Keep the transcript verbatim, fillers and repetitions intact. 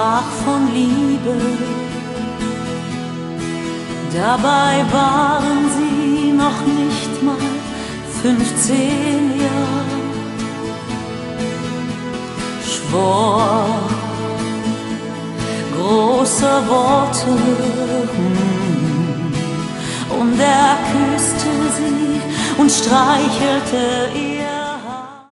sprach von Liebe. Dabei waren sie noch nicht mal fünfzehn Jahre. Schwor große Worte, hm, und er küsste sie und streichelte